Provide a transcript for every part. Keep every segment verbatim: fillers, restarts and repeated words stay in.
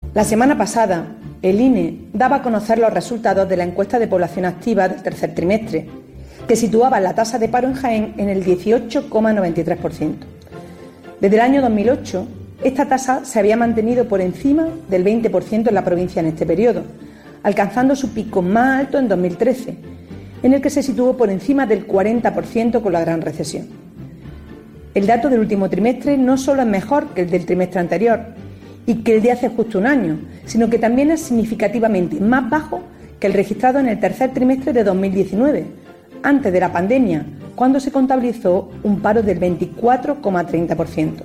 La semana pasada, el I N E daba a conocer los resultados de la encuesta de población activa del tercer trimestre, que situaba la tasa de paro en Jaén en el dieciocho coma noventa y tres por ciento. Desde el año dos mil ocho, esta tasa se había mantenido por encima del veinte por ciento en la provincia en este periodo, alcanzando su pico más alto en dos mil trece, en el que se situó por encima del cuarenta por ciento con la gran recesión. El dato del último trimestre no solo es mejor que el del trimestre anterior y que el de hace justo un año, sino que también es significativamente más bajo que el registrado en el tercer trimestre de dos mil diecinueve, antes de la pandemia, cuando se contabilizó un paro del veinticuatro coma treinta por ciento.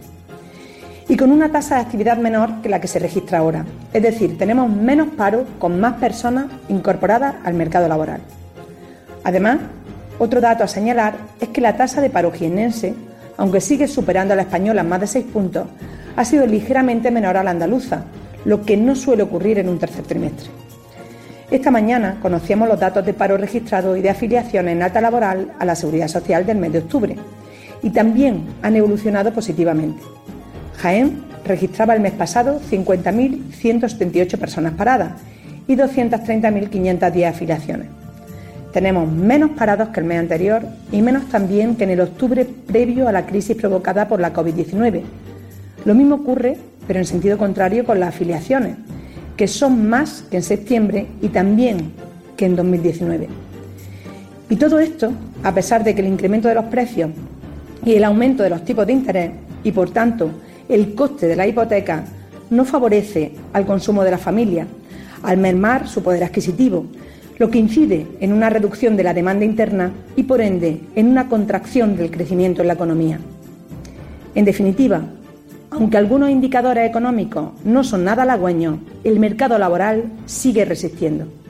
Y con una tasa de actividad menor que la que se registra ahora, es decir, tenemos menos paro con más personas incorporadas al mercado laboral. Además, otro dato a señalar es que la tasa de paro jiennense, aunque sigue superando a la española en más de seis puntos, ha sido ligeramente menor a la andaluza, lo que no suele ocurrir en un tercer trimestre. Esta mañana conocíamos los datos de paro registrado y de afiliación en alta laboral a la Seguridad Social del mes de octubre, y también han evolucionado positivamente. Jaén registraba el mes pasado cincuenta mil ciento setenta y ocho personas paradas y doscientas treinta mil quinientas diez afiliaciones. Tenemos menos parados que el mes anterior y menos también que en el octubre previo a la crisis provocada por la COVID diecinueve. Lo mismo ocurre, pero en sentido contrario, con las afiliaciones, que son más que en septiembre y también que en dos mil diecinueve. Y todo esto, a pesar de que el incremento de los precios y el aumento de los tipos de interés y, por tanto, el coste de la hipoteca no favorece al consumo de la familia, al mermar su poder adquisitivo, lo que incide en una reducción de la demanda interna y, por ende, en una contracción del crecimiento en la economía. En definitiva, aunque algunos indicadores económicos no son nada halagüeños, el mercado laboral sigue resistiendo.